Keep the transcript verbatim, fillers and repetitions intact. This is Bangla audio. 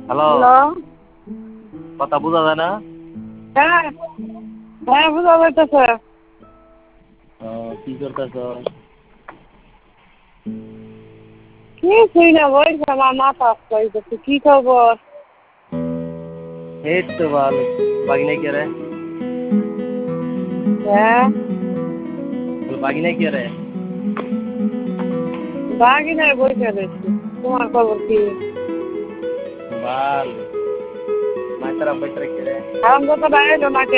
Hello, hello. কথা বোঝা যায় না? হ্যাঁ, হ্যাঁ বুঝা যাইতেছে। আহ, কি করতেছ? কিছুই না, বলছি আমার মাথা আসতে কি খবর? এই তো ভালো। বাগিনা কে রে? হ্যাঁ, বাগিনা কে রে? বাগি নাই, বসে রয়েছি। তোমার খবর কি? ভালো। মাইতারা বাইতারা কে রে? আরাম করতে বাইরে নাকি